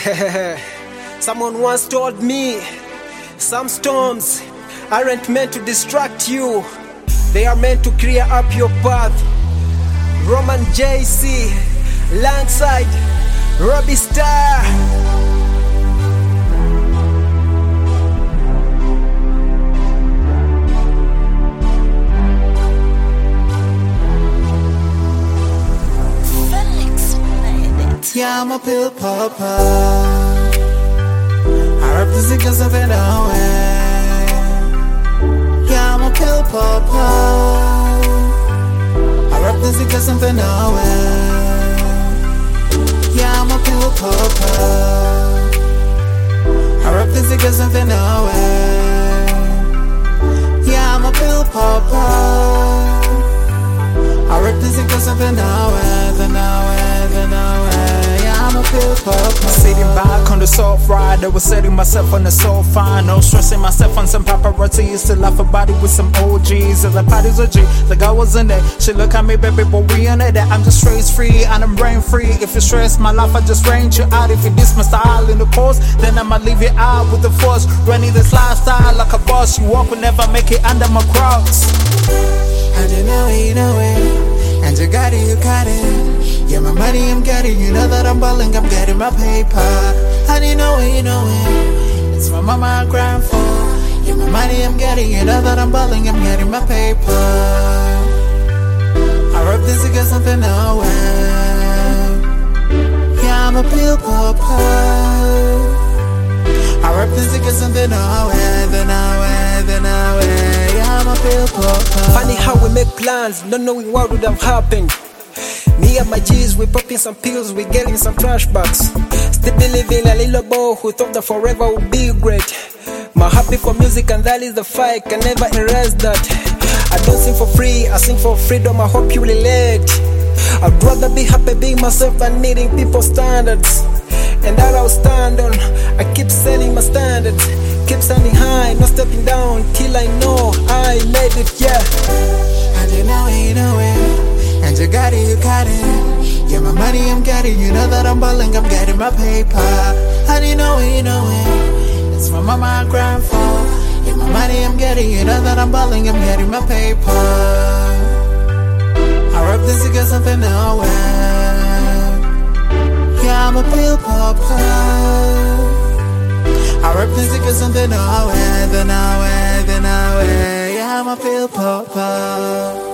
Someone once told me, some storms aren't meant to distract you, they are meant to clear up your path. Roman JC, alongside Robbie Star. Yeah, I'm a pill popper. I represent something away. Yeah, I'm a pill popper. I represent something away. Yeah, I'm a pill popper. I represent something away. Yeah, I'm a pill popper. I represent something away. Then away. Sitting back on the soft ride, I was setting myself on the sofa. No stressing myself on some paparazzi. Used to laugh about it with some OGs. At the party's OG, the girl was in there. She look at me, baby, but we on it. I'm just stress free and I'm brain free. If you stress my life, I just range you out. If you diss my style in the course, then I'ma leave you out with the force. Running this lifestyle like a boss. You walk will never make it under my crocs. And you know it, and you got it, you got it. Yeah, my money I'm getting, you know that I'm balling, I'm getting my paper. And you know it, it's my mama and grandpa. Yeah, my money I'm getting, you know that I'm balling, I'm getting my paper. I rub this to get something away. Yeah, I'm a pill popper. I rub this to get something away, then away. Yeah, I'm a pill popper. Funny how we make plans, not knowing what would have happened. Me and my G's, we popping some pills, we getting some flashbacks. Still believing a little boy who thought that forever would be great. My happy for music and that is the fight, can never erase that. I don't sing for free, I sing for freedom, I hope you relate. I'd rather be happy being myself than needing people's standards. And that I'll stand on, I keep setting my standards. Keep standing high, not stepping down, till I know I made it, yeah. And you know it. And you got it, you got it. Yeah, my money I'm getting, you know that I'm balling, I'm getting my paper. And you know it, it's my mama and grandpa. Yeah, my money I'm getting, you know that I'm balling, I'm getting my paper. I rub this to get something away. Yeah, I'm a pill popper. I rub this to get something away, then away. Yeah, I'm a pill popper.